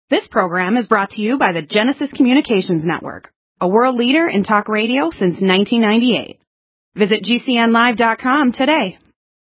This program is brought to you by the Genesis Communications Network, a world leader in talk radio since 1998. Visit GCNlive.com today.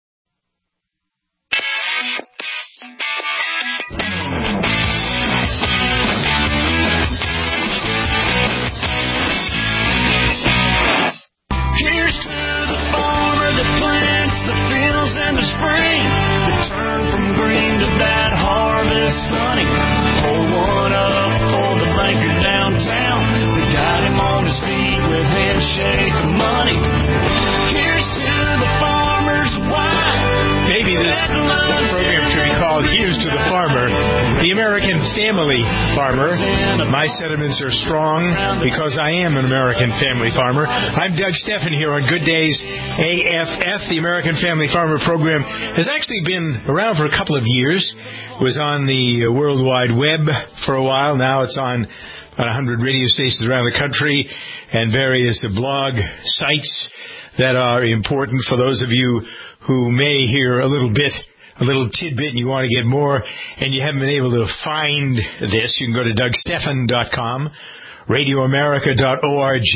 Here's to the farmer that plants the fields in the spring, that turn from green to that harvest money. Pour one up for the banker downtown that got him on his feet with handshake money. Here's to the farmer's wife. Maybe this program should be called Here's to the Farmer, the American Family Farmer. My sentiments are strong because I am an American family farmer. I'm Doug Stephan here on Good Days AFF. The American Family Farmer program has actually been around for a couple of years. It was on the World Wide Web for a while. Now it's on about 100 radio stations around the country and various blog sites that are important for those of you who may hear a little tidbit, and you want to get more, and you haven't been able to find this. You can go to DougStephan.com, RadioAmerica.org,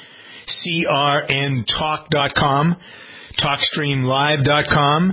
CRNTalk.com, TalkStreamLive.com,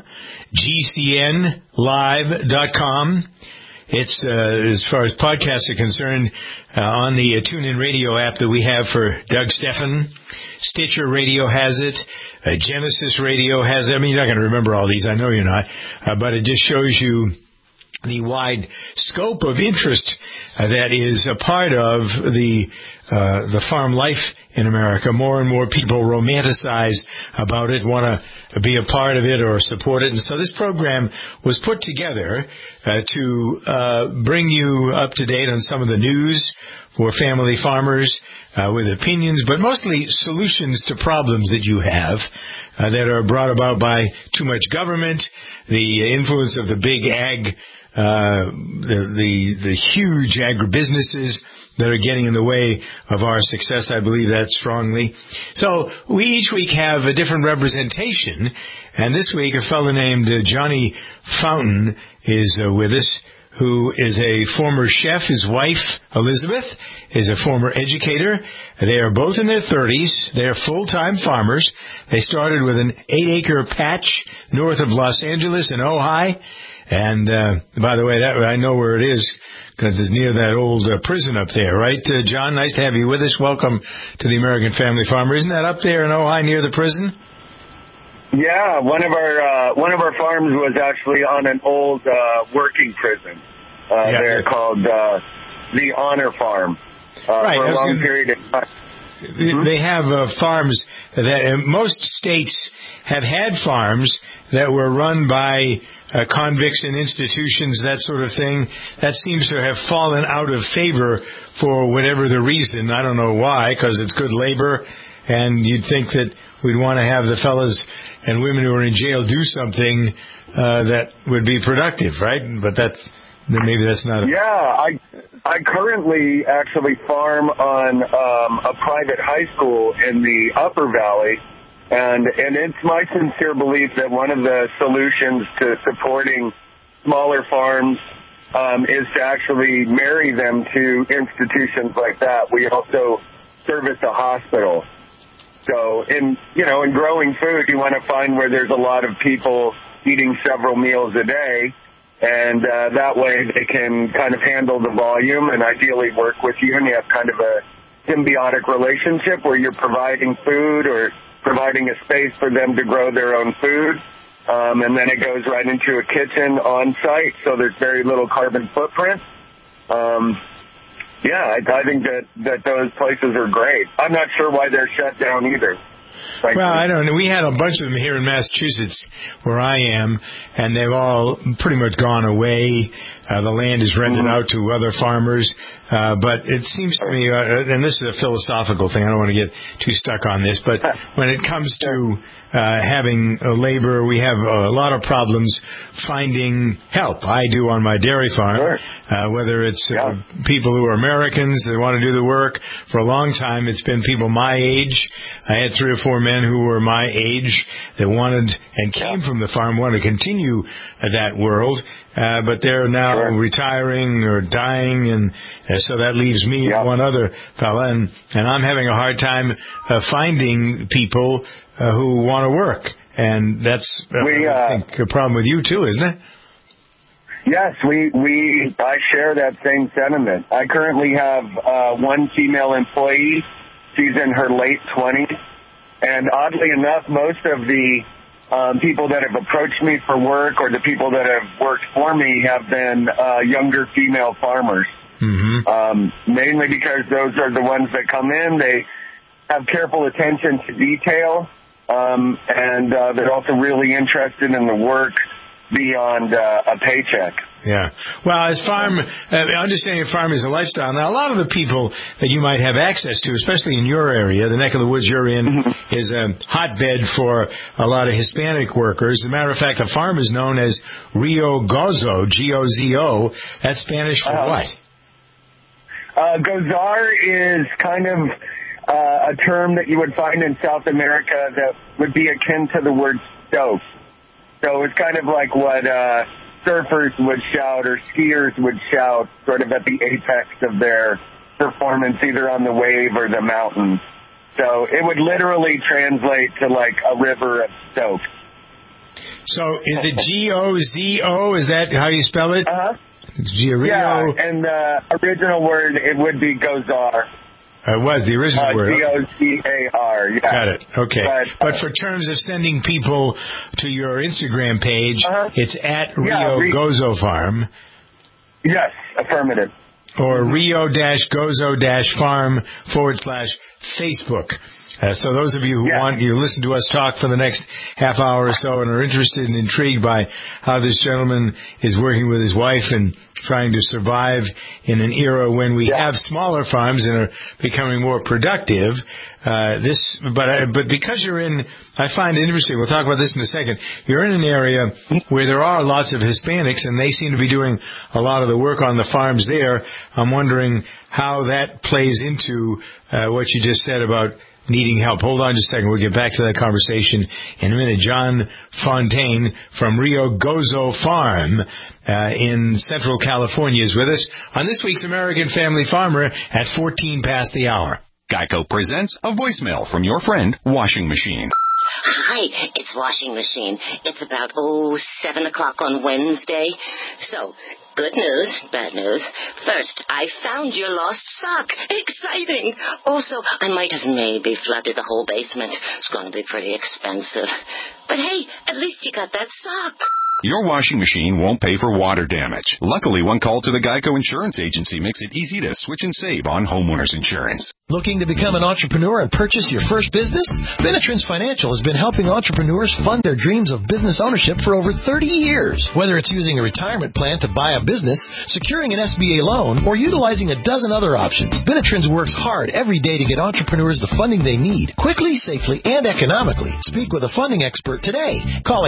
GCNLive.com. It's, as far as podcasts are concerned, on the TuneIn Radio app that we have for Doug Stephan. Stitcher Radio has it. Genesis Radio has it. I mean, you're not going to remember all these. I know you're not. But it just shows you the wide scope of interest that is a part of the farm life in America. More and more people romanticize about it, want to be a part of it or support it. And so this program was put together to bring you up to date on some of the news for family farmers with opinions, but mostly solutions to problems that you have that are brought about by too much government, the influence of the big ag, the huge agribusinesses that are getting in the way of our success. I believe that strongly. So we each week have a different representation, and this week a fellow named Johnny Fountain is with us, who is a former chef. His wife, Elizabeth, is a former educator. They are both in their 30s. They are full-time farmers. They started with an 8-acre patch north of Los Angeles in Ojai. And, by the way, I know where it is because it's near that old prison up there, right? John, nice to have you with us. Welcome to the American Family Farmer. Isn't that up there in Ojai near the prison? Yeah, one of our farms was actually on an old working prison. They're called the Honor Farm right, for a long period of time. They have farms that most states have had farms that were run by convicts and institutions, that sort of thing. That seems to have fallen out of favor for whatever the reason. I don't know why, because it's good labor, and you'd think that we'd want to have the fellas and women who are in jail do something that would be productive, right? But maybe that's not. Yeah, I currently actually farm on a private high school in the Upper Valley, and it's my sincere belief that one of the solutions to supporting smaller farms is to actually marry them to institutions like that. We also service a hospital. So in growing food, you want to find where there's a lot of people eating several meals a day, and that way they can kind of handle the volume and ideally work with you, and you have kind of a symbiotic relationship where you're providing food or providing a space for them to grow their own food, and then it goes right into a kitchen on site, so there's very little carbon footprint. Yeah, I think that those places are great. I'm not sure why they're shut down either. Well, I don't know. We had a bunch of them here in Massachusetts where I am, and they've all pretty much gone away. The land is rented out to other farmers. But it seems to me, and this is a philosophical thing, I don't want to get too stuck on this, but when it comes to having labor, we have a lot of problems finding help. I do on my dairy farm, whether it's people who are Americans that want to do the work. For a long time, it's been people my age. I had 3 or 4 men who were my age that wanted and came from the farm want to continue that world, but they're now retiring or dying, and so that leaves me and one other fella, and I'm having a hard time finding people who want to work, and that's I think a problem with you too, isn't it? Yes, I share that same sentiment. I currently have one female employee. She's in her late 20s. And oddly enough, most of the people that have approached me for work or the people that have worked for me have been younger female farmers. Mm-hmm. Mainly because those are the ones that come in. They have careful attention to detail, and they're also really interested in the work beyond a paycheck. Yeah. Well, as understanding farm is a lifestyle. Now, a lot of the people that you might have access to, especially in your area, the neck of the woods you're in, is a hotbed for a lot of Hispanic workers. As a matter of fact, the farm is known as Rio Gozo, G-O-Z-O. That's Spanish for what? Gozar is kind of a term that you would find in South America that would be akin to the word stove. So it's kind of like what surfers would shout or skiers would shout sort of at the apex of their performance, either on the wave or the mountain. So it would literally translate to like a river of soap. So is it G-O-Z-O? Is that how you spell it? Uh-huh. Rio. Yeah, and the original word, it would be Gozar. It was the original word. G-O-Z-A-R, yeah. Got it. Okay. But for terms of sending people to your Instagram page, it's at Rio Gozo Farm. Yes, affirmative. Or Rio-Gozo-Farm/Facebook. So those of you who want, you listen to us talk for the next half hour or so and are interested and intrigued by how this gentleman is working with his wife and trying to survive in an era when we have smaller farms and are becoming more productive. But because you're in, I find it interesting. We'll talk about this in a second. You're in an area where there are lots of Hispanics, and they seem to be doing a lot of the work on the farms there. I'm wondering how that plays into what you just said about needing help. Hold on just a second. We'll get back to that conversation in a minute. John Fontaine from Rio Gozo Farm in Central California is with us on this week's American Family Farmer at 14 past the hour. Geico presents a voicemail from your friend, Washing Machine. Hi, it's Washing Machine. It's about, 7 o'clock on Wednesday. So, good news, bad news. First, I found your lost sock. Exciting. Also, I might have maybe flooded the whole basement. It's going to be pretty expensive. But hey, at least you got that sock. Your washing machine won't pay for water damage. Luckily, one call to the Geico Insurance Agency makes it easy to switch and save on homeowners insurance. Looking to become an entrepreneur and purchase your first business? Benetrends Financial has been helping entrepreneurs fund their dreams of business ownership for over 30 years. Whether it's using a retirement plan to buy a business, securing an SBA loan, or utilizing a dozen other options, Benetrends works hard every day to get entrepreneurs the funding they need, quickly, safely, and economically. Speak with a funding expert today. Call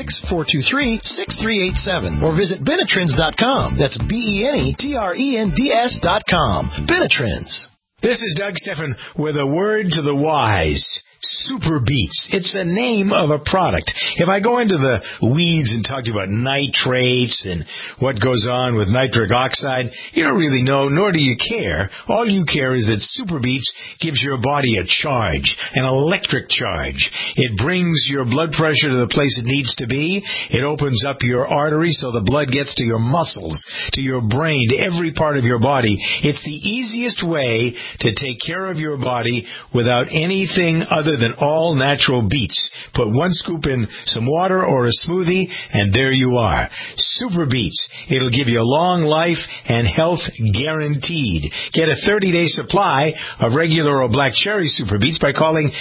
866-423-6387 or visit Benetrends.com. That's BENETRENDS.com. Benetrends. This is Doug Stephan with a word to the wise. Super Beets. It's the name of a product. If I go into the weeds and talk to you about nitrates and what goes on with nitric oxide, you don't really know, nor do you care. All you care is that Super Beets gives your body a charge, an electric charge. It brings your blood pressure to the place it needs to be. It opens up your arteries so the blood gets to your muscles, to your brain, to every part of your body. It's the easiest way to take care of your body without anything other than all natural beets. Put one scoop in some water or a smoothie, and there you are. Super Beets. It'll give you a long life and health guaranteed. Get a 30-day supply of regular or black cherry Super Beets by calling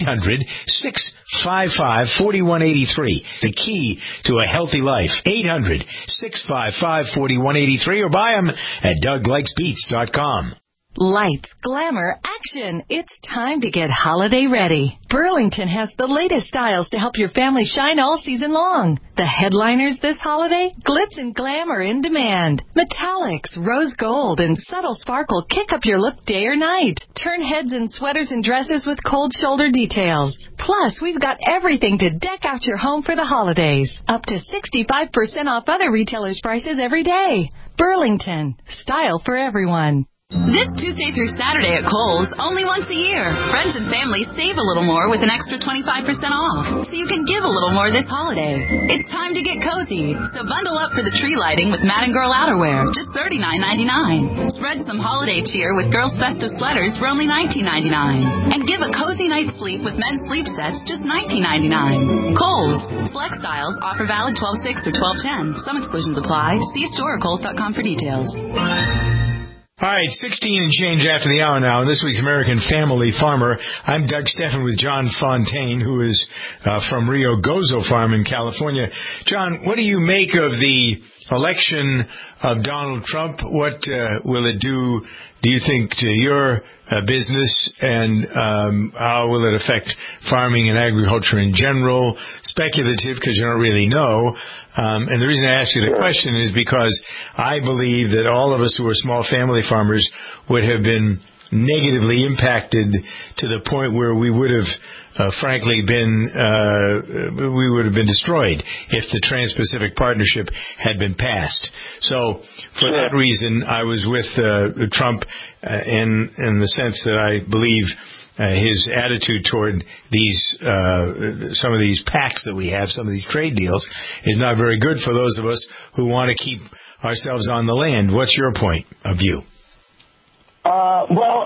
800-655-4183. The key to a healthy life. 800-655-4183 or buy them at DougLikesBeets.com. Lights, glamour, action. It's time to get holiday ready. Burlington has the latest styles to help your family shine all season long. The headliners this holiday? Glitz and glam are in demand. Metallics, rose gold, and subtle sparkle kick up your look day or night. Turn heads in sweaters and dresses with cold shoulder details. Plus, we've got everything to deck out your home for the holidays. Up to 65% off other retailers' prices every day. Burlington. Style for everyone. This Tuesday through Saturday at Kohl's, only once a year. Friends and family save a little more with an extra 25% off, so you can give a little more this holiday. It's time to get cozy, so bundle up for the tree lighting with Madden Girl outerwear, just $39.99. Spread some holiday cheer with girls' festive sweaters for only $19.99. And give a cozy night's sleep with men's sleep sets, just $19.99. Kohl's. Select styles, offer valid 12/6 through 12/10. Some exclusions apply. See store or Kohl's.com for details. All right, 16 and change after the hour now. This week's American Family Farmer. I'm Doug Steffen with John Fontaine, who is from Rio Gozo Farm in California. John, what do you make of the election of Donald Trump? What will it do you think, to your business, and how will it affect farming and agriculture in general? Speculative, because you don't really know. And the reason I ask you the question is because I believe that all of us who are small family farmers would have been negatively impacted to the point where we would have, frankly, we would have been destroyed if the Trans-Pacific Partnership had been passed. So, for that reason, I was with Trump in the sense that I believe his attitude toward these some of these pacts that we have, some of these trade deals, is not very good for those of us who want to keep ourselves on the land. What's your point of view? Well,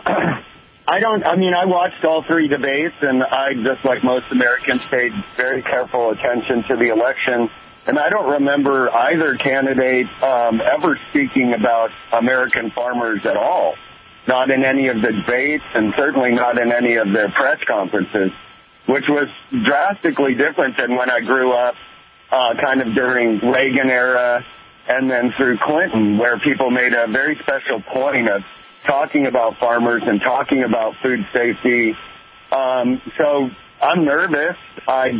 I watched all three debates, and I, just like most Americans, paid very careful attention to the election. And I don't remember either candidate ever speaking about American farmers at all. Not in any of the debates, and certainly not in any of the press conferences, which was drastically different than when I grew up kind of during Reagan era and then through Clinton, where people made a very special point of talking about farmers and talking about food safety. So I'm nervous. I'm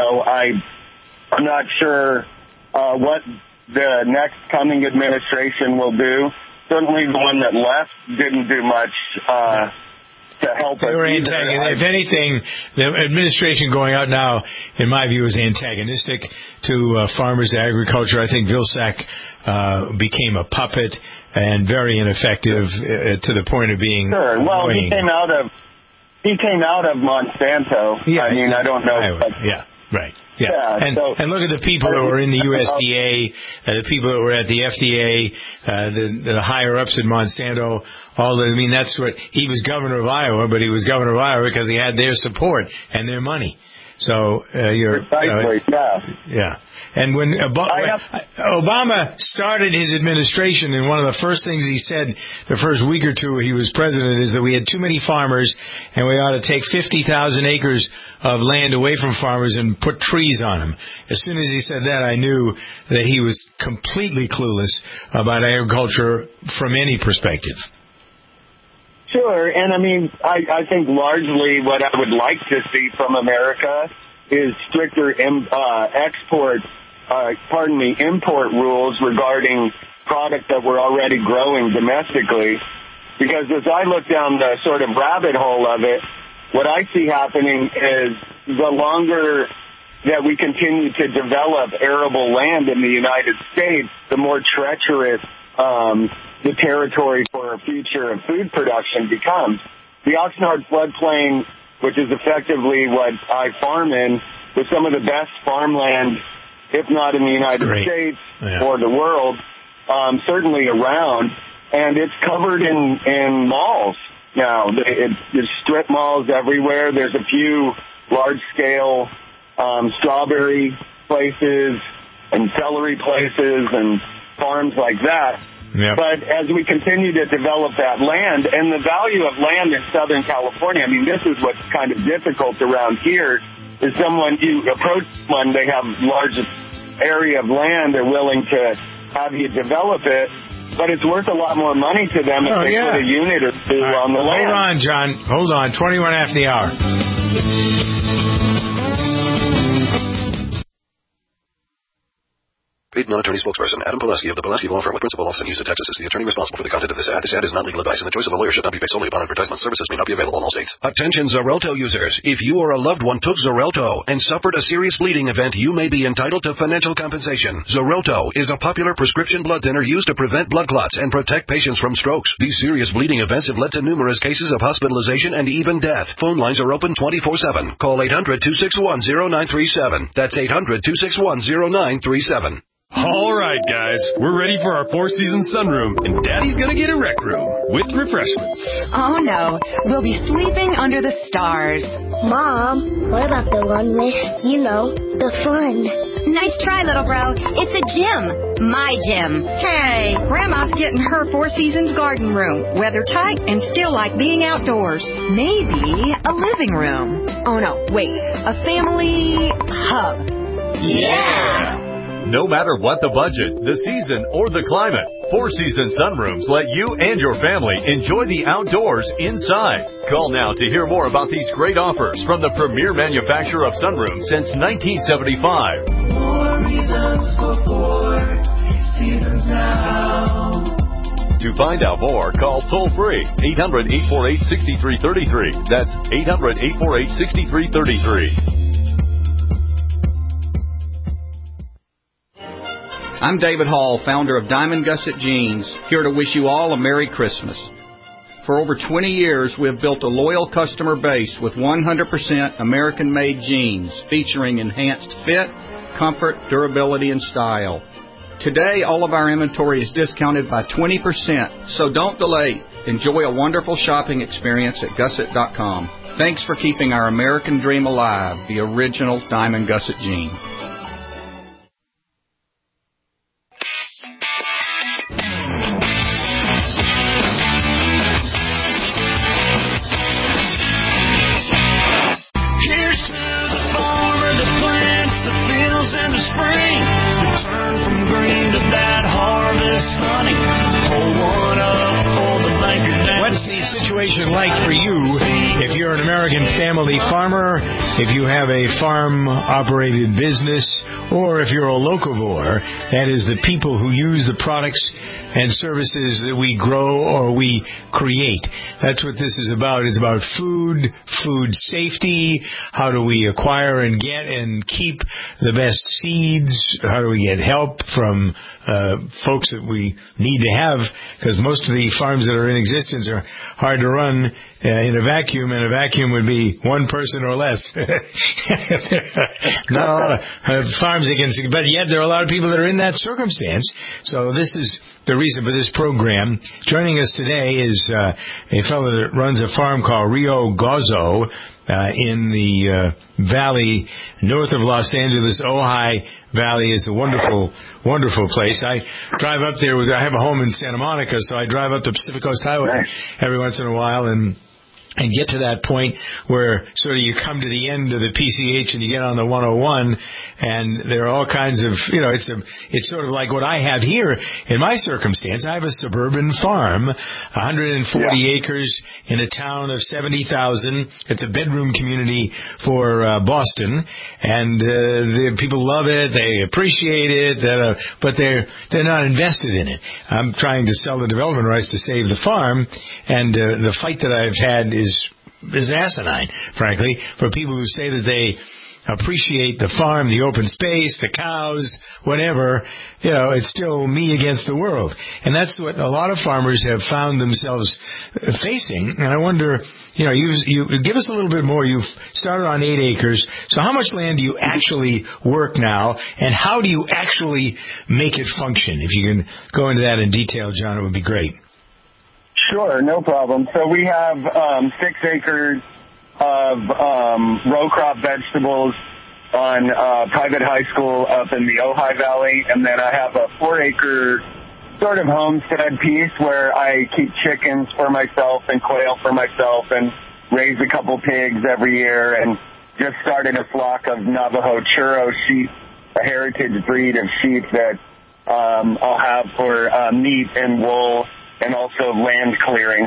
not sure what the next coming administration will do. Certainly the one that left didn't do much to help us. If anything, the administration going out now, in my view, is antagonistic to farmers, to agriculture. I think Vilsack became a puppet and very ineffective to the point of being annoying. Well, he came out of Monsanto. Yeah, I don't know. Right. Yeah. And look at the people that were in the USDA, the people that were at the FDA, the higher ups at Monsanto. That's what he was governor of Iowa, but he was governor of Iowa because he had their support and their money. So yeah. And when Obama started his administration, and one of the first things he said the first week or two he was president is that we had too many farmers and we ought to take 50,000 acres of land away from farmers and put trees on them. As soon as he said that, I knew that he was completely clueless about agriculture from any perspective. Sure, and I think largely what I would like to see from America is stricter import rules regarding product that we're already growing domestically. Because as I look down the sort of rabbit hole of it, what I see happening is the longer that we continue to develop arable land in the United States, the more treacherous the territory for a future of food production becomes. The Oxnard floodplain, which is effectively what I farm in, with some of the best farmland, if not in the United States or the world, certainly around, and it's covered in malls now. There's strip malls everywhere. There's a few large-scale strawberry places and celery places and farms like that. Yep. But as we continue to develop that land, and the value of land in Southern California, this is what's kind of difficult around here, is you approach someone, they have large area of land, they're willing to have you develop it, but it's worth a lot more money to them if they put a unit or two on the land. Hold on, John. Hold on. 21 after the hour. Paid non-attorney spokesperson Adam Pulaski of the Pulaski Law Firm with principal office in Houston, Texas is the attorney responsible for the content of this ad. This ad is not legal advice, and the choice of a lawyer should not be based solely upon advertisement. Services may not be available in all states. Attention Xarelto users. If you or a loved one took Xarelto and suffered a serious bleeding event, you may be entitled to financial compensation. Xarelto is a popular prescription blood thinner used to prevent blood clots and protect patients from strokes. These serious bleeding events have led to numerous cases of hospitalization and even death. Phone lines are open 24/7. Call 800-261-0937. That's 800-261-0937. All right, guys, we're ready for our four-season sunroom, and Daddy's gonna get a rec room with refreshments. Oh, no. We'll be sleeping under the stars. Mom, what about the one with, the fun? Nice try, little bro. It's a gym. My gym. Hey, Grandma's getting her Four Seasons garden room. Weather tight and still like being outdoors. Maybe a living room. Oh, no, wait. A family hub. Yeah! No matter what the budget, the season, or the climate, Four Seasons Sunrooms let you and your family enjoy the outdoors inside. Call now to hear more about these great offers from the premier manufacturer of sunrooms since 1975. More reasons for Four Seasons now. To find out more, call toll-free 800-848-6333. That's 800-848-6333. I'm David Hall, founder of Diamond Gusset Jeans, here to wish you all a Merry Christmas. For over 20 years, we have built a loyal customer base with 100% American-made jeans featuring enhanced fit, comfort, durability, and style. Today, all of our inventory is discounted by 20%, so don't delay. Enjoy a wonderful shopping experience at Gusset.com. Thanks for keeping our American dream alive, the original Diamond Gusset Jean. Like for you, if you're an American family farmer, if you have a farm-operated business, or if you're a locavore, that is the people who use the products and services that we grow or we create. That's what this is about. It's about food safety. How do we acquire and get and keep the best seeds? How do we get help from folks that we need to have? Because most of the farms that are in existence are hard to run in a vacuum, and a vacuum would be one person or less. Not a lot of farms against it, but yet there are a lot of people that are in that circumstance. So this is the reason for this program. Joining us today is a fellow that runs a farm called Rio Gozo in the valley north of Los Angeles. Ojai Valley is a wonderful, wonderful place. I drive up there. I have a home in Santa Monica, so I drive up the Pacific Coast Highway every once in a while and get to that point where sort of you come to the end of the PCH and you get on the 101, and there are all kinds of, it's sort of like what I have here in my circumstance. I have a suburban farm, 140 acres in a town of 70,000. It's a bedroom community for Boston, and the people love it. They appreciate it, but they're not invested in it. I'm trying to sell the development rights to save the farm, and the fight that I've had is asinine, frankly, for people who say that they appreciate the farm, the open space, the cows, whatever. It's still me against the world. And that's what a lot of farmers have found themselves facing. And I wonder, you give us a little bit more. You've started on 8 acres. So how much land do you actually work now, and how do you actually make it function? If you can go into that in detail, John, it would be great. Sure, no problem. So we have 6 acres of row crop vegetables on private high school up in the Ojai Valley, and then I have a 4-acre sort of homestead piece where I keep chickens for myself and quail for myself and raise a couple pigs every year, and just started a flock of Navajo Churro sheep, a heritage breed of sheep that I'll have for meat and wool and also land clearing.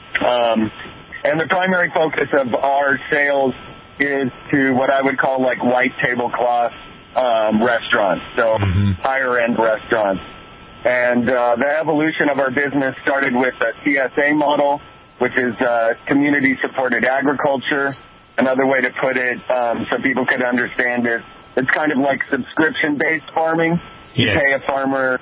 And the primary focus of our sales is to what I would call like white tablecloth restaurants, so higher-end restaurants. And the evolution of our business started with a CSA model, which is community-supported agriculture. Another way to put it, so people could understand it, it's kind of like subscription-based farming. You pay a farmer,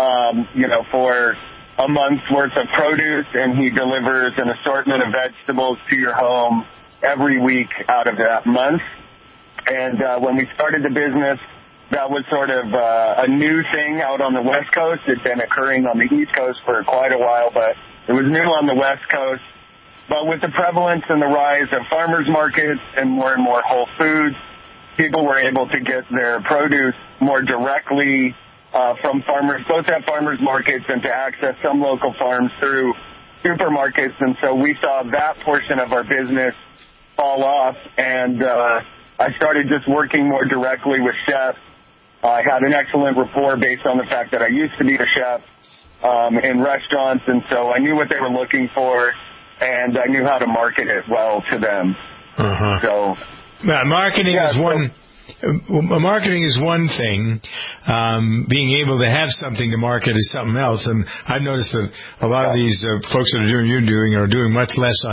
for a month's worth of produce, and he delivers an assortment of vegetables to your home every week out of that month. And when we started the business, that was sort of a new thing out on the West Coast. It's been occurring on the East Coast for quite a while, but it was new on the West Coast. But with the prevalence and the rise of farmers markets and more Whole Foods, people were able to get their produce more directly from farmers, both at farmers markets and to access some local farms through supermarkets. And so we saw that portion of our business fall off, and I started just working more directly with chefs. I had an excellent rapport based on the fact that I used to be a chef in restaurants, and so I knew what they were looking for, and I knew how to market it well to them. So marketing is one. Marketing is one thing. Being able to have something to market is something else. And I've noticed that a lot of these folks that are doing are doing much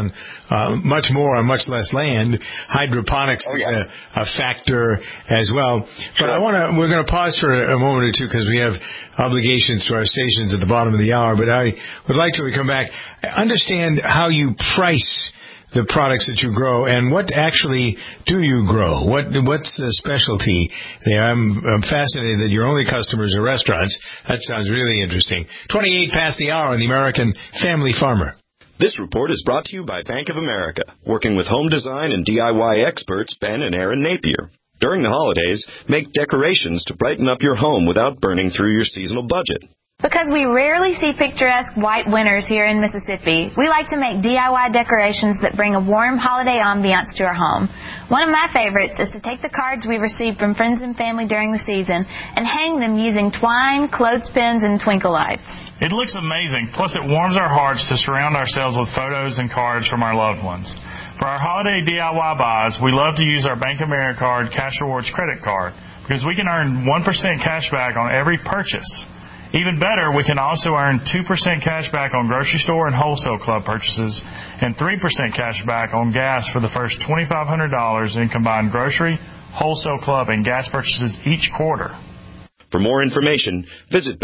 more on much less land. Hydroponics is a factor as well. But we're going to pause for a moment or two because we have obligations to our stations at the bottom of the hour. But I would like to come back. Understand how you price the products that you grow, and what actually do you grow? What's the specialty there? I'm fascinated that your only customers are restaurants. That sounds really interesting. 28 past the hour on the American Family Farmer. This report is brought to you by Bank of America, working with home design and DIY experts Ben and Aaron Napier. During the holidays, make decorations to brighten up your home without burning through your seasonal budget. Because we rarely see picturesque white winters here in Mississippi, we like to make DIY decorations that bring a warm holiday ambiance to our home. One of my favorites is to take the cards we receive from friends and family during the season and hang them using twine, clothespins, and twinkle lights. It looks amazing, plus it warms our hearts to surround ourselves with photos and cards from our loved ones. For our holiday DIY buys, we love to use our Bank of America Card Cash Rewards credit card because we can earn 1% cash back on every purchase. Even better, we can also earn 2% cash back on grocery store and wholesale club purchases and 3% cash back on gas for the first $2,500 in combined grocery, wholesale club, and gas purchases each quarter. For more information, visit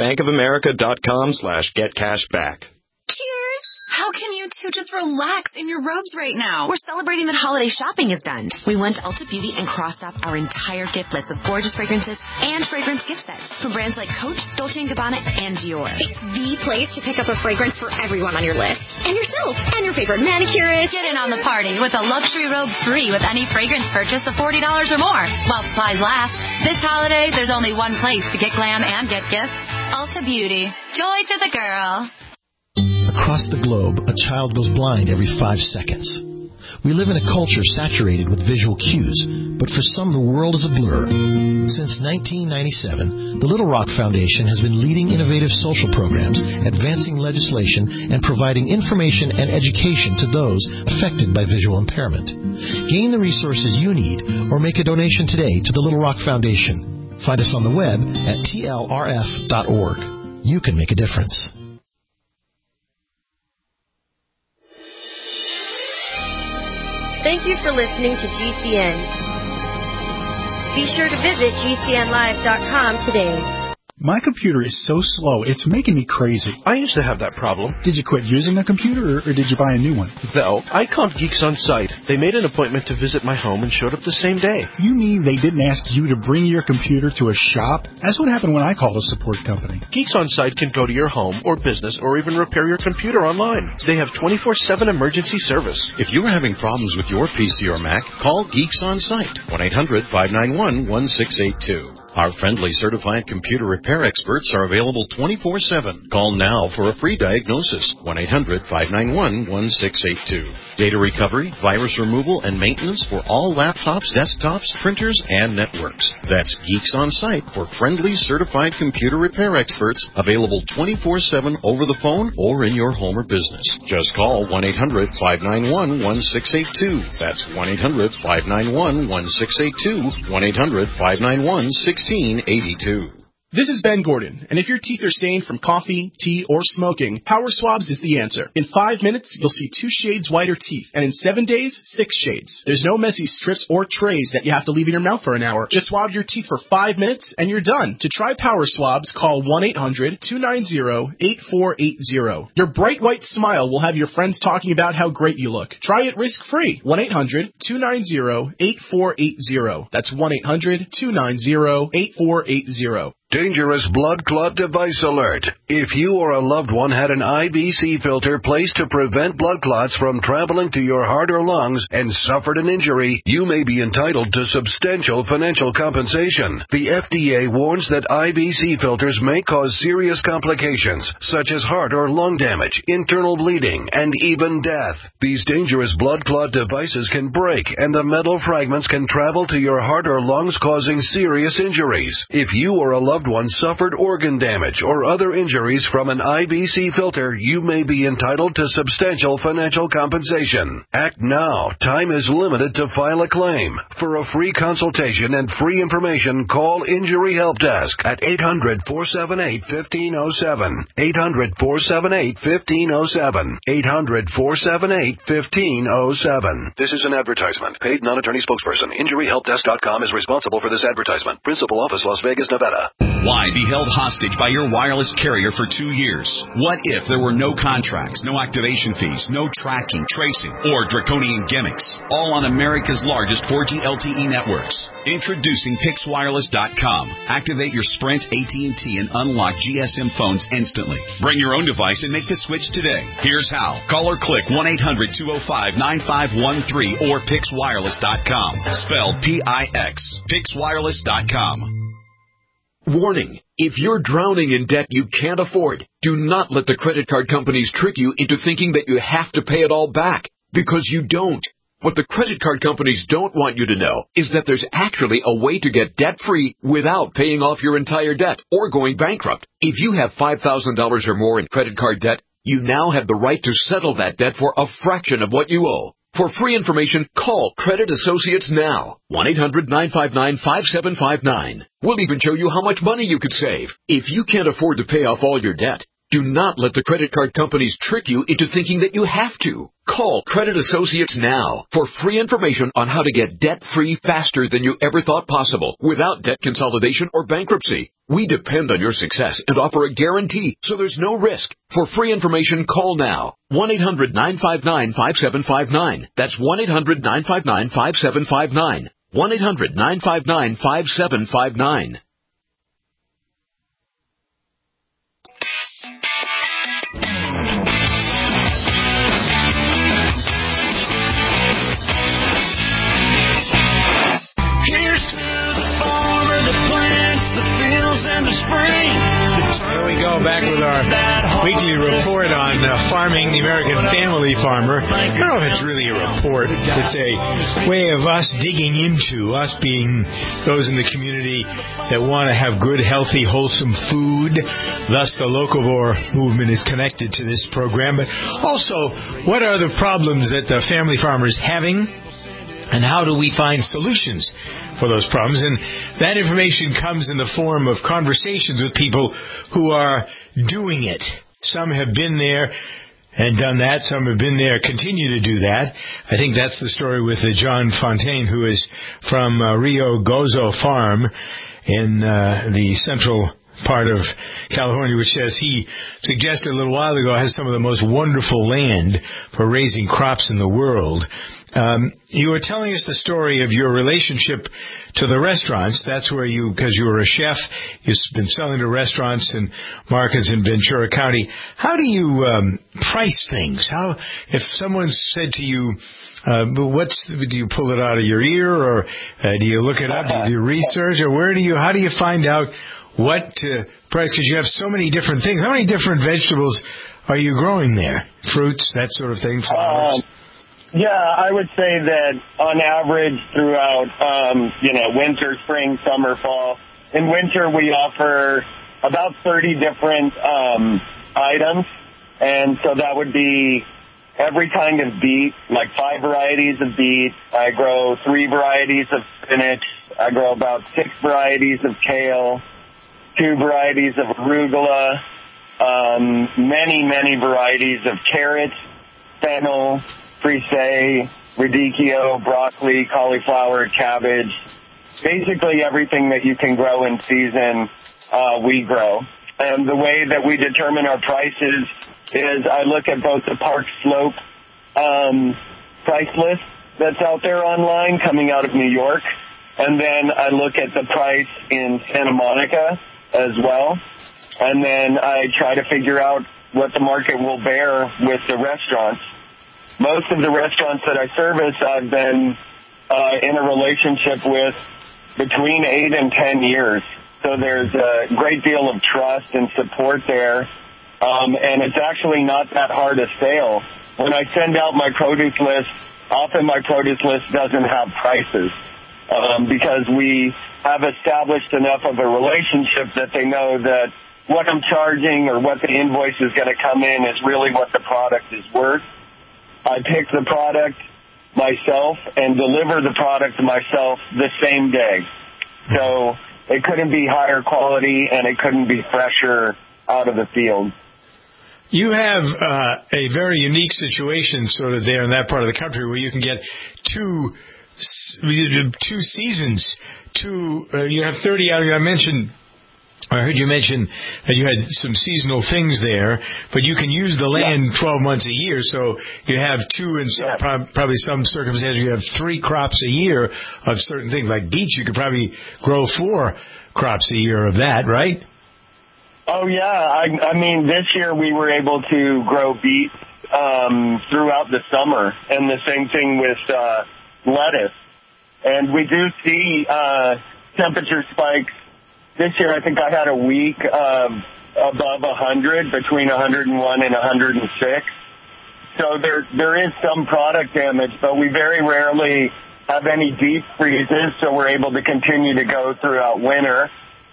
bankofamerica.com/getcashback. Cheers! How can you two just relax in your robes right now? We're celebrating that holiday shopping is done. We went to Ulta Beauty and crossed off our entire gift list of gorgeous fragrances and fragrance gift sets from brands like Coach, Dolce & Gabbana, and Dior. It's the place to pick up a fragrance for everyone on your list. And yourself. And your favorite manicurist. Get in on the party with a luxury robe free with any fragrance purchase of $40 or more. While supplies last. This holiday, there's only one place to get glam and get gifts. Ulta Beauty. Joy to the girl. Across the globe, a child goes blind every 5 seconds. We live in a culture saturated with visual cues, but for some the world is a blur. Since 1997, the Little Rock Foundation has been leading innovative social programs, advancing legislation, and providing information and education to those affected by visual impairment. Gain the resources you need or make a donation today to the Little Rock Foundation. Find us on the web at tlrf.org. You can make a difference. Thank you for listening to GCN. Be sure to visit GCNlive.com today. My computer is so slow, it's making me crazy. I used to have that problem. Did you quit using a computer, or did you buy a new one? No, I called Geeks On Site. They made an appointment to visit my home and showed up the same day. You mean they didn't ask you to bring your computer to a shop? That's what happened when I called a support company. Geeks On Site can go to your home or business or even repair your computer online. They have 24/7 emergency service. If you are having problems with your PC or Mac, call Geeks On Site, 1-800-591-1682. Our friendly certified computer repair repair experts are available 24/7. Call now for a free diagnosis. 1-800-591-1682. Data recovery, virus removal, and maintenance for all laptops, desktops, printers, and networks. That's Geeks On Site for friendly, certified computer repair experts available 24/7 over the phone or in your home or business. Just call 1-800-591-1682. That's 1-800-591-1682. 1-800-591-1682. This is Ben Gordon, and if your teeth are stained from coffee, tea, or smoking, Power Swabs is the answer. In 5 minutes, you'll see 2 shades whiter teeth, and in 7 days, 6 shades. There's no messy strips or trays that you have to leave in your mouth for an hour. Just swab your teeth for 5 minutes, and you're done. To try Power Swabs, call 1-800-290-8480. Your bright white smile will have your friends talking about how great you look. Try it risk-free. 1-800-290-8480. That's 1-800-290-8480. Dangerous blood clot device alert. If you or a loved one had an IVC filter placed to prevent blood clots from traveling to your heart or lungs and suffered an injury, you may be entitled to substantial financial compensation. The FDA warns that IVC filters may cause serious complications, such as heart or lung damage, internal bleeding, and even death. These dangerous blood clot devices can break, and the metal fragments can travel to your heart or lungs, causing serious injuries. If you or a loved one suffered organ damage or other injuries from an IVC filter, you may be entitled to substantial financial compensation. Act now. Time is limited to file a claim. For a free consultation and free information, call Injury Help Desk at 800-478-1507. 800-478-1507. 800-478-1507. This is an advertisement. Paid non-attorney spokesperson. InjuryHelpDesk.com is responsible for this advertisement. Principal office, Las Vegas, Nevada. Why be held hostage by your wireless carrier for 2 years? What if there were no contracts, no activation fees, no tracking, tracing, or draconian gimmicks? All on America's largest 4G LTE networks. Introducing PixWireless.com. Activate your Sprint, AT&T, and unlock GSM phones instantly. Bring your own device and make the switch today. Here's how. Call or click 1-800-205-9513 or PixWireless.com. Spelled P-I-X. PixWireless.com. Warning. If you're drowning in debt you can't afford, do not let the credit card companies trick you into thinking that you have to pay it all back, because you don't. What the credit card companies don't want you to know is that there's actually a way to get debt-free without paying off your entire debt or going bankrupt. If you have $5,000 or more in credit card debt, you now have the right to settle that debt for a fraction of what you owe. For free information, call Credit Associates now. 1-800-959-5759. We'll even show you how much money you could save. If you can't afford to pay off all your debt, do not let the credit card companies trick you into thinking that you have to. Call Credit Associates now for free information on how to get debt-free faster than you ever thought possible without debt consolidation or bankruptcy. We depend on your success and offer a guarantee, so there's no risk. For free information, call now. 1-800-959-5759. That's 1-800-959-5759. 1-800-959-5759. Here we go, back with our weekly report on farming, the American family farmer. I don't know if it's really a report. It's a way of us digging into, us being those in the community that want to have good, healthy, wholesome food. Thus, the Locavore movement is connected to this program. But also, what are the problems that the family farmer is having? And how do we find solutions for those problems? And that information comes in the form of conversations with people who are doing it. Some have been there and done that. Some have been there, continue to do that. I think that's the story with John Fontaine, who is from Rio Gozo Farm in the central part of California, which, as he suggested a little while ago, has some of the most wonderful land for raising crops in the world. You were telling us the story of your relationship to the restaurants. That's where you, because you were a chef, you've been selling to restaurants and markets in Ventura County. How do you price things? How, if someone said to you, do you pull it out of your ear, or do you look it up? Do you do research, or how do you find out what to price because you have so many different things. How many different vegetables are you growing there? Fruits, that sort of thing, flowers? Yeah, I would say that on average throughout, winter, spring, summer, fall. In winter, we offer about 30 different items, and so that would be every kind of beet, like 5 varieties of beet. I grow 3 varieties of spinach. I grow about 6 varieties of kale, 2 varieties of arugula, many varieties of carrots, fennel, frisee, radicchio, broccoli, cauliflower, cabbage. Basically everything that you can grow in season, we grow. And the way that we determine our prices is I look at both the Park Slope price list that's out there online coming out of New York, and then I look at the price in Santa Monica as well, and then I try to figure out what the market will bear with the restaurants. Most of the restaurants that I service, I've been in a relationship with between 8 and 10 years. So there's a great deal of trust and support there. And it's actually not that hard a sale. When I send out my produce list, often my produce list doesn't have prices because we have established enough of a relationship that they know that what I'm charging or what the invoice is going to come in is really what the product is worth. I pick the product myself and deliver the product to myself the same day. So it couldn't be higher quality and it couldn't be fresher out of the field. You have a very unique situation sort of there in that part of the country where you can get two seasons. You have 30 out of it. I heard you mention that you had some seasonal things there, but you can use the land 12 months a year, so you have 2 and probably some circumstances you have 3 crops a year of certain things. Like beets, you could probably grow 4 crops a year of that, right? Oh, yeah. I mean, this year we were able to grow beets throughout the summer, and the same thing with lettuce. And we do see temperature spikes. This year, I think I had a week of above 100, between 101 and 106. So there is some product damage, but we very rarely have any deep freezes, so we're able to continue to go throughout winter.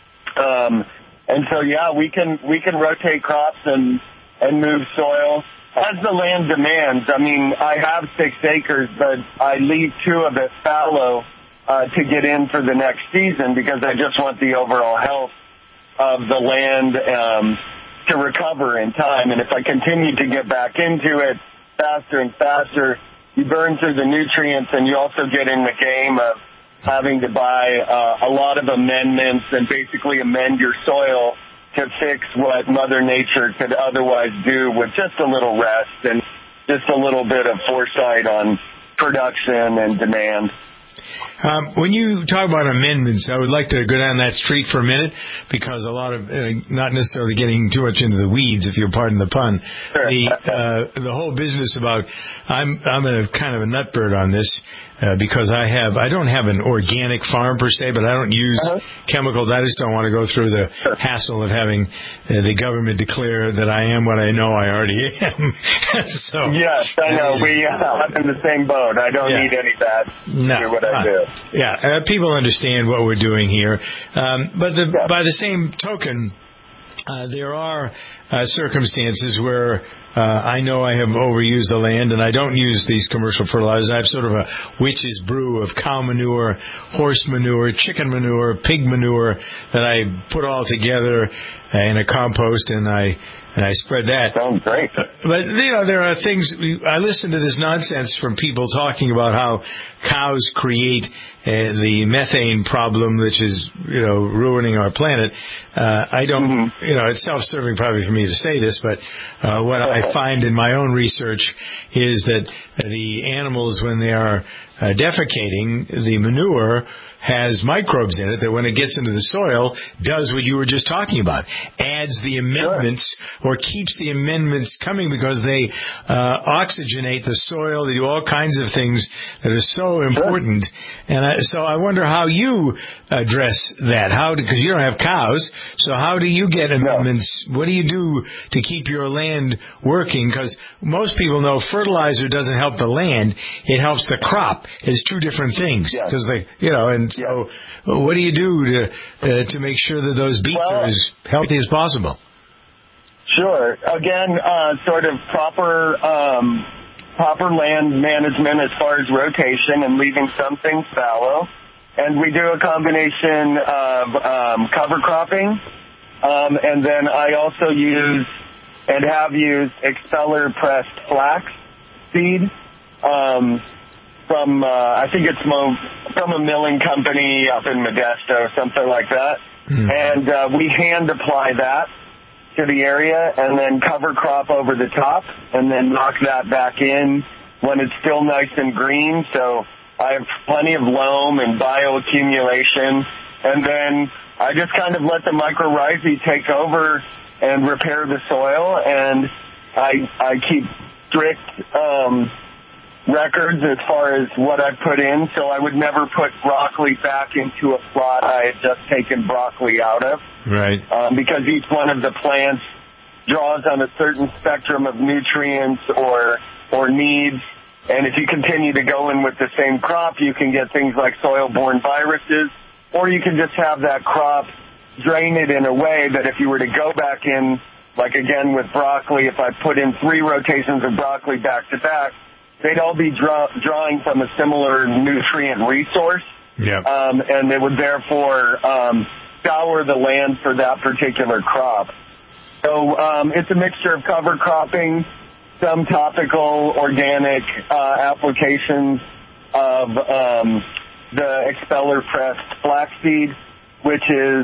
And so, yeah, we can rotate crops and move soil as the land demands. I mean, I have 6 acres, but I leave 2 of it fallow to get in for the next season because I just want the overall health of the land to recover in time. And if I continue to get back into it faster and faster, you burn through the nutrients and you also get in the game of having to buy a lot of amendments and basically amend your soil to fix what Mother Nature could otherwise do with just a little rest and just a little bit of foresight on production and demand. When you talk about amendments, I would like to go down that street for a minute because a lot of, not necessarily getting too much into the weeds, if you'll pardon the pun, the whole business about, I'm a kind of a nutbird on this because I don't have an organic farm per se, but I don't use chemicals. I just don't want to go through the hassle of having the government declare that I am what I know I already am. So, yes, I know. I'm in the same boat. I don't need any of that to do what I do. Yeah, people understand what we're doing here. But by the same token, there are circumstances where I know I have overused the land and I don't use these commercial fertilizers. I have sort of a witch's brew of cow manure, horse manure, chicken manure, pig manure that I put all together in a compost and I spread that. Sounds great. But, there are things, I listen to this nonsense from people talking about how cows create the methane problem, which is, ruining our planet. I don't, it's self-serving probably for me to say this, but what I find in my own research is that the animals, when they are defecating, the manure has microbes in it that when it gets into the soil does what you were just talking about, adds the amendments or keeps the amendments coming because they oxygenate the soil. They do all kinds of things that are so important. And so I wonder how you address that. Because you don't have cows, so how do you get amendments? What do you do to keep your land working? Because most people know fertilizer doesn't help the land; it helps the crop. It's two different things. Because so what do you do to make sure that those beets are as healthy as possible? Sure. Again, sort of proper land management as far as rotation and leaving some things fallow. And we do a combination of cover cropping, and then I also use and have used expeller pressed flax seed from I think it's from a milling company up in Modesto, something like that. And we hand apply that to the area and then cover crop over the top and then knock that back in when it's still nice and green. So I have plenty of loam and bioaccumulation, and then I just kind of let the mycorrhizae take over and repair the soil, and I keep strict records as far as what I put in, so I would never put broccoli back into a plot I had just taken broccoli out of. Right. Because each one of the plants draws on a certain spectrum of nutrients or needs. And if you continue to go in with the same crop, you can get things like soil-borne viruses, or you can just have that crop drain it in a way that if you were to go back in, like again with broccoli, if I put in 3 rotations of broccoli back to back, they'd all be drawing from a similar nutrient resource. Yeah. And it would therefore scour the land for that particular crop. So it's a mixture of cover cropping, some topical organic applications of the expeller pressed flaxseed, which is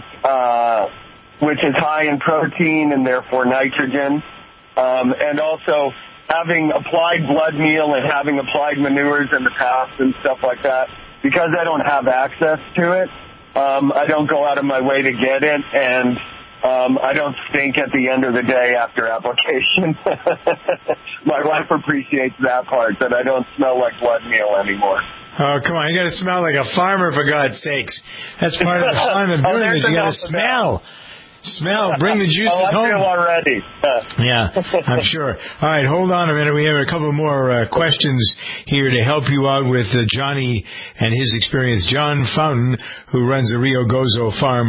high in protein and therefore nitrogen, and also having applied blood meal and having applied manures in the past and stuff like that. Because I don't have access to it, I don't go out of my way to get it, and I don't stink at the end of the day after application. My wife appreciates that part, that I don't smell like blood meal anymore. Oh, come on. You got to smell like a farmer, for God's sakes. That's part of the fun of doing this. You got to smell. Smell. Bring the juices home. I feel already. Yeah, I'm sure. All right, hold on a minute. We have a couple more questions here to help you out with Johnny and his experience. John Fountain, who runs the Rio Gozo Farm,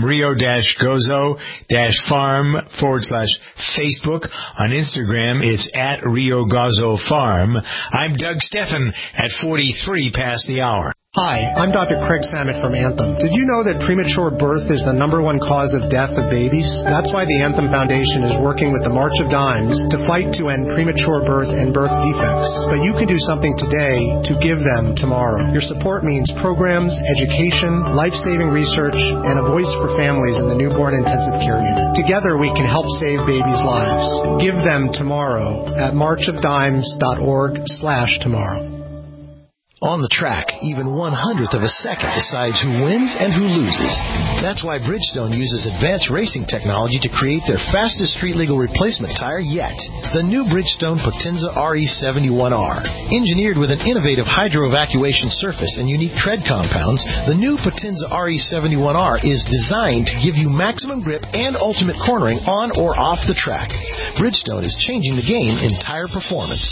Rio-Gozo.farm/Facebook. On Instagram, it's at Rio Gozo Farm. I'm Doug Steffen at 43 past the hour. Hi, I'm Dr. Craig Samet from Anthem. Did you know that premature birth is the #1 cause of death of babies? That's why the Anthem Foundation is working with the March of Dimes to fight to end premature birth and birth defects. But you can do something today to give them tomorrow. Your support means programs, education, life-saving research, and a voice for families in the newborn intensive care unit. Together we can help save babies' lives. Give them tomorrow at marchofdimes.org/tomorrow. On the track, even 1/100th of a second decides who wins and who loses. That's why Bridgestone uses advanced racing technology to create their fastest street-legal replacement tire yet. The new Bridgestone Potenza RE71R. Engineered with an innovative hydro-evacuation surface and unique tread compounds, the new Potenza RE71R is designed to give you maximum grip and ultimate cornering on or off the track. Bridgestone is changing the game in tire performance.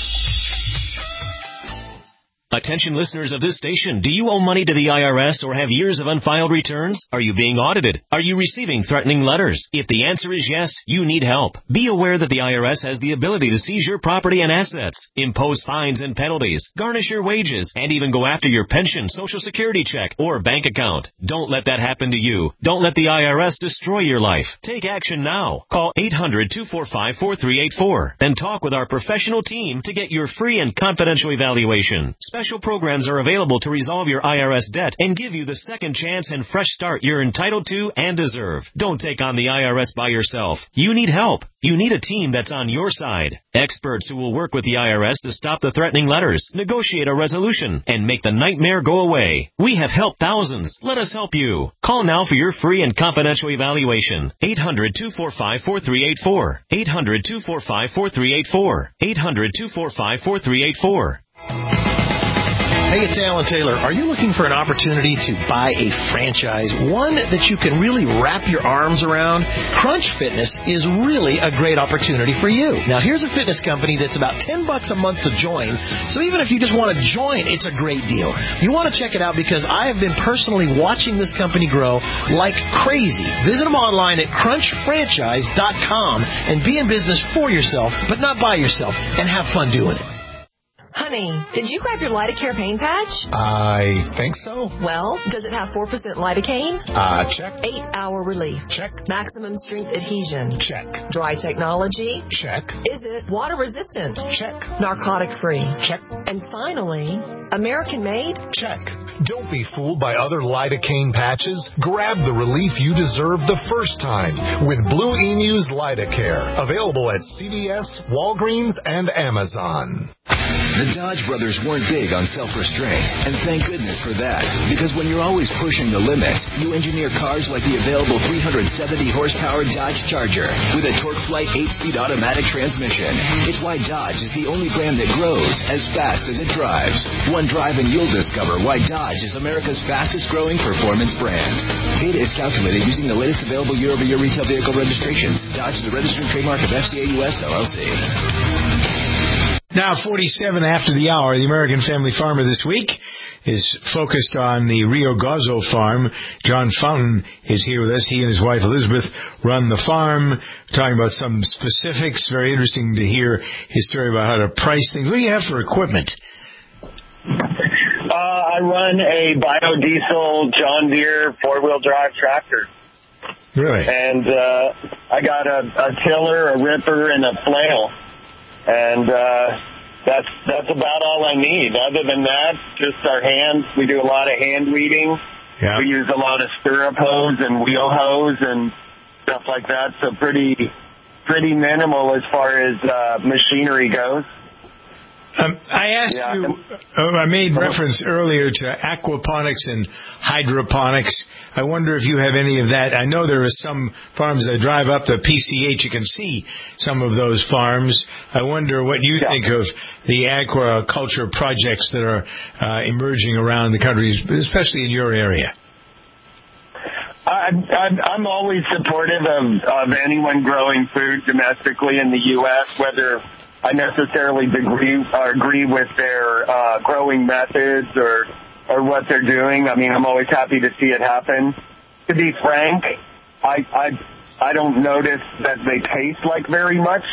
Attention listeners of this station, do you owe money to the IRS or have years of unfiled returns? Are you being audited? Are you receiving threatening letters? If the answer is yes, you need help. Be aware that the IRS has the ability to seize your property and assets, impose fines and penalties, garnish your wages, and even go after your pension, Social Security check, or bank account. Don't let that happen to you. Don't let the IRS destroy your life. Take action now. Call 800-245-4384. Then talk with our professional team to get your free and confidential evaluation. Special programs are available to resolve your IRS debt and give you the second chance and fresh start you're entitled to and deserve. Don't take on the IRS by yourself. You need help. You need a team that's on your side. Experts who will work with the IRS to stop the threatening letters, negotiate a resolution, and make the nightmare go away. We have helped thousands. Let us help you. Call now for your free and confidential evaluation. 800-245-4384. 800-245-4384. 800-245-4384. Hey, it's Alan Taylor. Are you looking for an opportunity to buy a franchise, one that you can really wrap your arms around? Crunch Fitness is really a great opportunity for you. Now, here's a fitness company that's about $10 a month to join, so even if you just want to join, it's a great deal. You want to check it out because I have been personally watching this company grow like crazy. Visit them online at crunchfranchise.com and be in business for yourself, but not by yourself, and have fun doing it. Honey, did you grab your Lidocare pain patch? I think so. Well, does it have 4% lidocaine? Check. 8-hour relief? Check. Maximum strength adhesion? Check. Dry technology? Check. Is it water resistant? Check. Narcotic free? Check. And finally, American made? Check. Don't be fooled by other lidocaine patches. Grab the relief you deserve the first time with Blue Emu's Lidocare. Available at CVS, Walgreens, and Amazon. The Dodge brothers weren't big on self-restraint, and thank goodness for that. Because when you're always pushing the limit, you engineer cars like the available 370-horsepower Dodge Charger with a Torque Flight 8-speed automatic transmission. It's why Dodge is the only brand that grows as fast as it drives. One drive and you'll discover why Dodge is America's fastest-growing performance brand. Data is calculated using the latest available year-over-year retail vehicle registrations. Dodge is a registered trademark of FCA US LLC. Now, 47 after the hour, the American Family Farmer this week is focused on the Rio Gozo farm. John Fountain is here with us. He and his wife Elizabeth run the farm, talking about some specifics. Very interesting to hear his story about how to price things. What do you have for equipment? I run a biodiesel John Deere four-wheel drive tractor. Really? And I got a tiller, a ripper, and a flail. And that's about all I need. Other than that, just our hands. We do a lot of hand weeding. Yeah. We use a lot of stirrup hose and wheel hose and stuff like that. So pretty minimal as far as machinery goes. I asked you, I made reference earlier to aquaponics and hydroponics. I wonder if you have any of that. I know there are some farms that drive up the PCH. You can see some of those farms. I wonder what you think of the aquaculture projects that are emerging around the country, especially in your area. I'm always supportive of anyone growing food domestically in the U.S., whether I necessarily agree with their growing methods or what they're doing. I mean, I'm always happy to see it happen. To be frank, I don't notice that they taste like very much.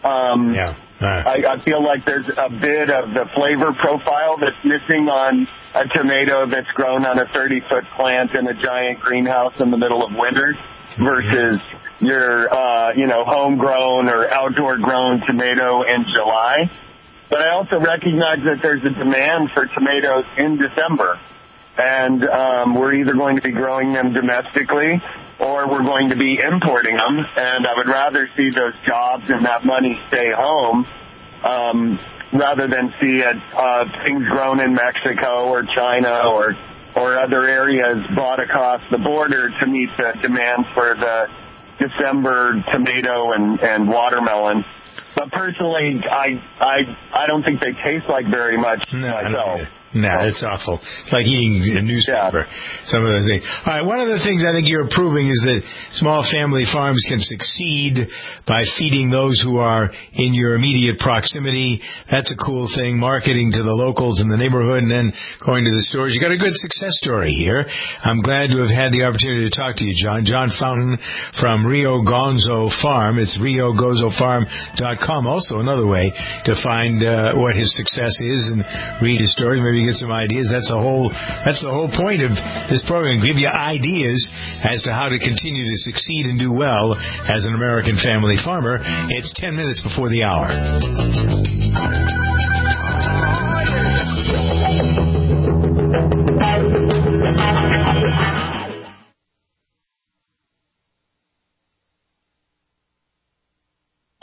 I feel like there's a bit of the flavor profile that's missing on a tomato that's grown on a 30-foot plant in a giant greenhouse in the middle of winter versus your, homegrown or outdoor-grown tomato in July. But I also recognize that there's a demand for tomatoes in December. And we're either going to be growing them domestically or we're going to be importing them. And I would rather see those jobs and that money stay home rather than see things grown in Mexico or China or other areas brought across the border to meet the demand for the December tomato and watermelon. But personally, I don't think they taste like very much myself. No, it's awful. It's like eating a newspaper, some of those things. All right, one of the things I think you're proving is that small family farms can succeed by feeding those who are in your immediate proximity. That's a cool thing, marketing to the locals in the neighborhood and then going to the stores. You got a good success story here. I'm glad to have had the opportunity to talk to you, John. John Fountain from Rio Gozo Farm. It's RioGozoFarm.com. Also another way to find what his success is and read his story. Maybe get some ideas. That's the whole point of this program. Give you ideas as to how to continue to succeed and do well as an American family farmer. It's 10 minutes before the hour.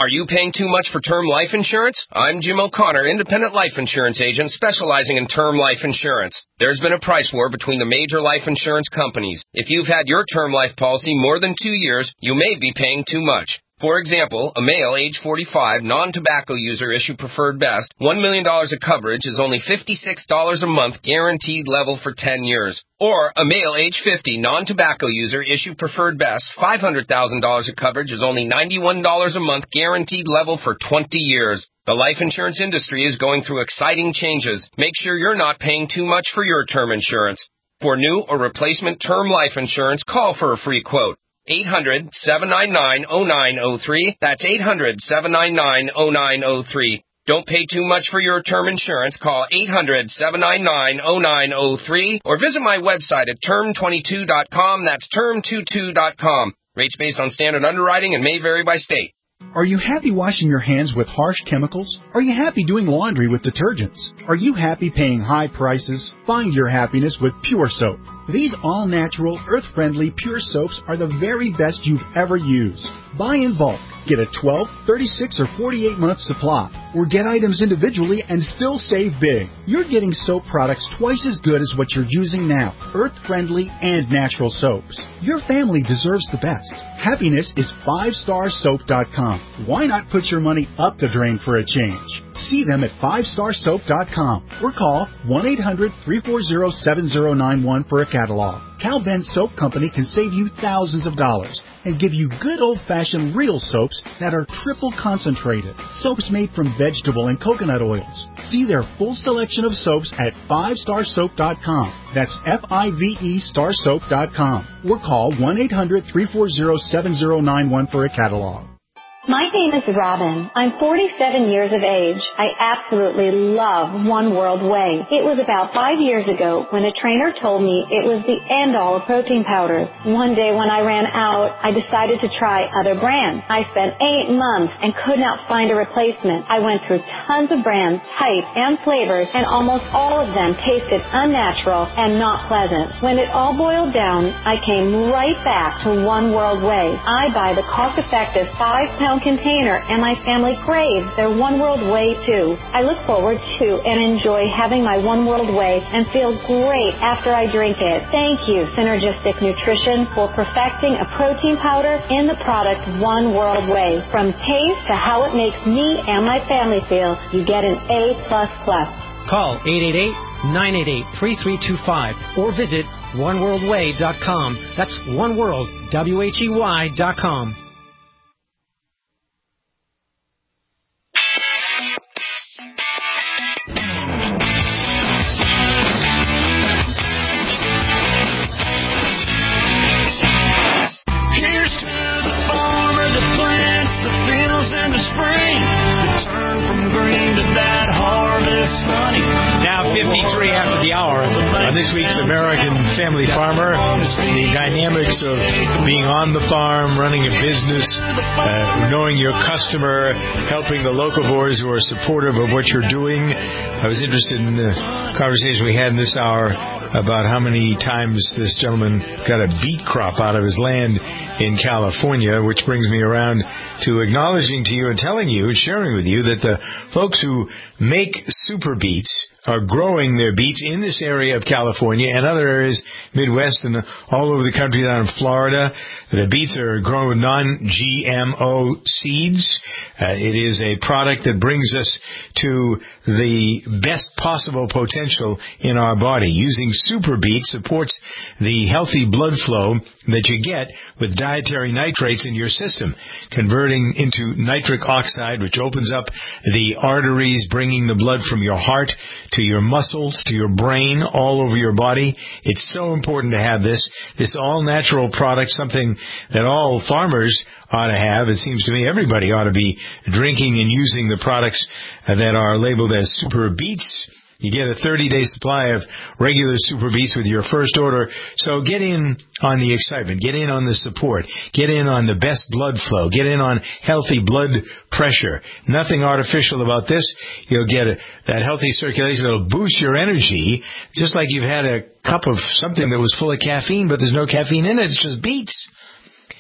Are you paying too much for term life insurance? I'm Jim O'Connor, independent life insurance agent specializing in term life insurance. There's been a price war between the major life insurance companies. If you've had your term life policy more than 2 years, you may be paying too much. For example, a male age 45, non-tobacco user issue preferred best, $1 million of coverage is only $56 a month guaranteed level for 10 years. Or a male age 50, non-tobacco user issue preferred best, $500,000 of coverage is only $91 a month guaranteed level for 20 years. The life insurance industry is going through exciting changes. Make sure you're not paying too much for your term insurance. For new or replacement term life insurance, call for a free quote. 800-799-0903. That's 800-799-0903. Don't pay too much for your term insurance. Call 800-799-0903 or visit my website at term22.com. That's term22.com. Rates based on standard underwriting and may vary by state. Are you happy washing your hands with harsh chemicals? Are you happy doing laundry with detergents? Are you happy paying high prices? Find your happiness with Pure Soap. These all-natural, earth-friendly Pure Soaps are the very best you've ever used. Buy in bulk. Get a 12, 36, or 48-month supply. Or get items individually and still save big. You're getting soap products twice as good as what you're using now. Earth-friendly and natural soaps. Your family deserves the best. Happiness is 5starsoap.com. Why not put your money up the drain for a change? See them at 5starsoap.com or call 1-800-340-7091 for a catalog. Cal Ben Soap Company can save you thousands of dollars and give you good old-fashioned real soaps that are triple concentrated. Soaps made from vegetable and coconut oils. See their full selection of soaps at 5starsoap.com. That's F-I-V-E starsoap.com. Or call 1-800-340-7091 for a catalog. My name is Robin. I'm 47 years of age. I absolutely love One World Whey. It was about 5 years ago when a trainer told me it was the end-all of protein powders. One day when I ran out, I decided to try other brands. I spent 8 months and could not find a replacement. I went through tons of brands, types, and flavors, and almost all of them tasted unnatural and not pleasant. When it all boiled down, I came right back to One World Whey. I buy the cost-effective 5-pound container, and my family craves their One World Whey too. I look forward to and enjoy having my One World Whey and feel great after I drink it. Thank you, Synergistic Nutrition, for perfecting a protein powder in the product One World Whey. From taste to how it makes me and my family feel, you get an A++. Call 888-988-3325 or visit oneworldwhey.com. That's oneworld, WHEY.com. Now 53 after the hour on this week's American Family Farmer. The dynamics of being on the farm, running a business, knowing your customer, helping the locavores who are supportive of what you're doing. I was interested in the conversation we had in this hour about how many times this gentleman got a beet crop out of his land in California, which brings me around to acknowledging to you and telling you and sharing with you that the folks who make super beets are growing their beets in this area of California and other areas, Midwest and all over the country, down in Florida. The beets are grown with non-GMO seeds. It is a product that brings us to the best possible potential in our body. Using super beets supports the healthy blood flow that you get with dietary nitrates in your system, converting into nitric oxide, which opens up the arteries, bringing the blood from your heart to your muscles, to your brain, all over your body. It's so important to have this all-natural product, something that all farmers ought to have. It seems to me everybody ought to be drinking and using the products that are labeled as super beets. You get a 30-day supply of regular super beets with your first order. So get in on the excitement. Get in on the support. Get in on the best blood flow. Get in on healthy blood pressure. Nothing artificial about this. You'll get that healthy circulation that'll boost your energy, just like you've had a cup of something that was full of caffeine, but there's no caffeine in it. It's just beets.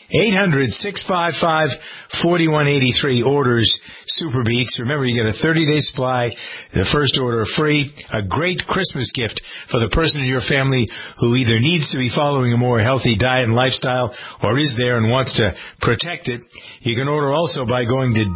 800-655-4183. Orders Super Beets. Remember, you get a 30-day supply, the first order free, a great Christmas gift for the person in your family who either needs to be following a more healthy diet and lifestyle or is there and wants to protect it. You can order also by going to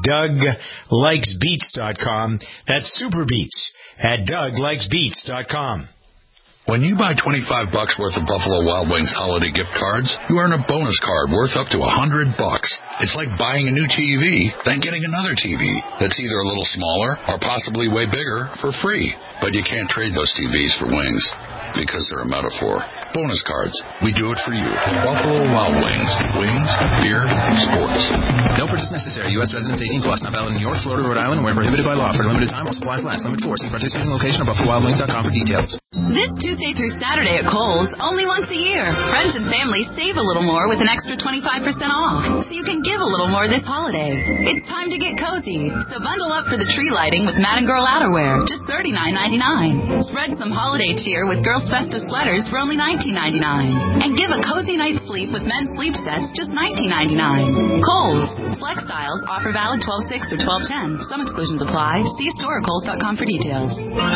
DougLikesBeets.com. That's Super Beets at DougLikesBeets.com. When you buy $25 worth of Buffalo Wild Wings holiday gift cards, you earn a bonus card worth up to $100. It's like buying a new TV, then getting another TV that's either a little smaller or possibly way bigger for free. But you can't trade those TVs for wings because they're a metaphor. Bonus cards. We do it for you. Buffalo Wild Wings. Wings, beer, sports. No purchase necessary. U.S. residents 18 plus. Not valid in New York, Florida, Rhode Island, where prohibited by law. For a limited time, while supplies last. Limit 4. See participating location or BuffaloWildWings.com for details. This Tuesday through Saturday at Kohl's, only once a year. Friends and family save a little more with an extra 25% off. So you can give a little more this holiday. It's time to get cozy. So bundle up for the tree lighting with Madden Girl outerwear. Just $39.99. Spread some holiday cheer with Girls Festive sweaters for only $19.99. And give a cozy night's sleep with men's sleep sets just $19.99. Kohl's. Flex styles offer valid 12/6 or 12/10. Some exclusions apply. See store or Kohl's.com for details.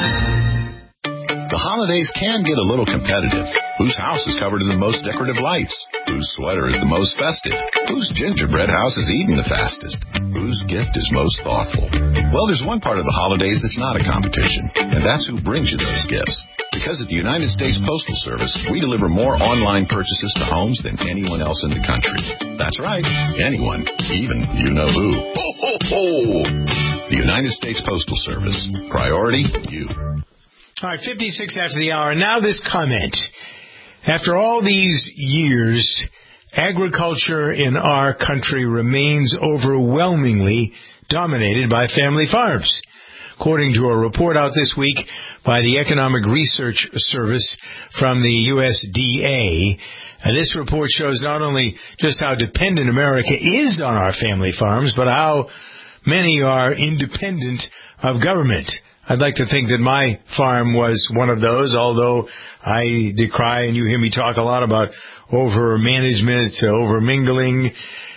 The holidays can get a little competitive. Whose house is covered in the most decorative lights? Whose sweater is the most festive? Whose gingerbread house is eating the fastest? Whose gift is most thoughtful? Well, there's one part of the holidays that's not a competition, and that's who brings you those gifts. Because at the United States Postal Service, we deliver more online purchases to homes than anyone else in the country. That's right, anyone, even you-know-who. Ho, ho, ho! The United States Postal Service. Priority, you. All right, 56 after the hour. Now this comment. After all these years, agriculture in our country remains overwhelmingly dominated by family farms. According to a report out this week by the Economic Research Service from the USDA, this report shows not only just how dependent America is on our family farms, but how many are independent of government. I'd like to think that my farm was one of those, although I decry, and you hear me talk a lot about over-management, over-mingling.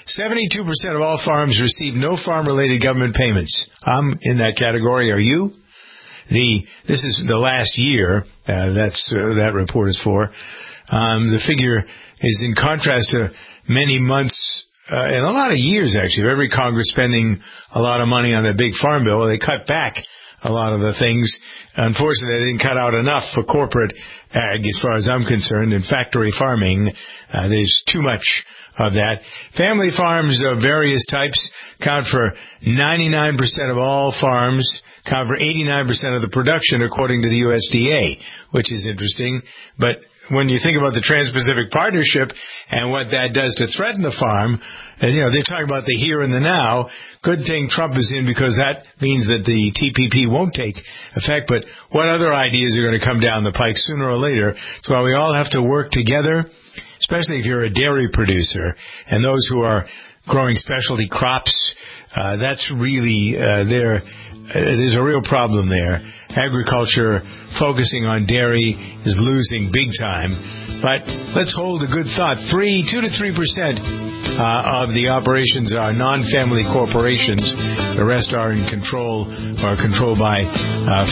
72% of all farms receive no farm-related government payments. I'm in that category. Are you? This is the last year. That report is for. The figure is in contrast to many months and a lot of years, actually, of every Congress spending a lot of money on the big farm bill. Well, they cut back a lot of the things. Unfortunately, they didn't cut out enough for corporate ag, as far as I'm concerned. In factory farming, there's too much of that. Family farms of various types count for 99% of all farms, count for 89% of the production, according to the USDA, which is interesting. But when you think about the Trans-Pacific Partnership and what that does to threaten the farm, and, they're talking about the here and the now. Good thing Trump is in, because that means that the TPP won't take effect. But what other ideas are going to come down the pike sooner or later? That's why we all have to work together, especially if you're a dairy producer and those who are growing specialty crops. That's really there's a real problem there. Agriculture focusing on dairy is losing big time. But let's hold a good thought. 2 to 3% of the operations are non-family corporations. The rest are controlled by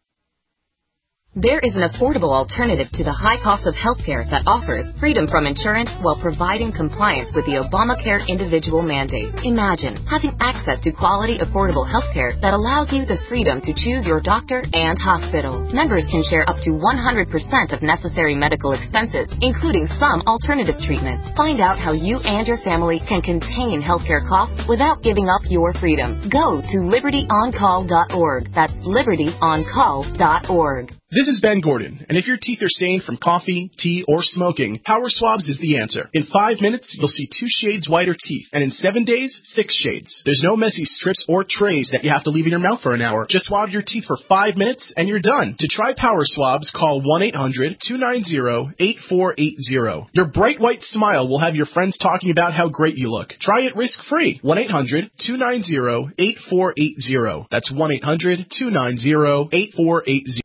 There is an affordable alternative to the high cost of healthcare that offers freedom from insurance while providing compliance with the Obamacare individual mandate. Imagine having access to quality, affordable healthcare that allows you the freedom to choose your doctor and hospital. Members can share up to 100% of necessary medical expenses, including some alternative treatments. Find out how you and your family can contain healthcare costs without giving up your freedom. Go to libertyoncall.org. That's libertyoncall.org. This is Ben Gordon, and if your teeth are stained from coffee, tea, or smoking, Power Swabs is the answer. In 5 minutes, you'll see 2 shades whiter teeth, and in 7 days, 6 shades. There's no messy strips or trays that you have to leave in your mouth for an hour. Just swab your teeth for 5 minutes, and you're done. To try Power Swabs, call 1-800-290-8480. Your bright white smile will have your friends talking about how great you look. Try it risk-free. 1-800-290-8480. That's 1-800-290-8480.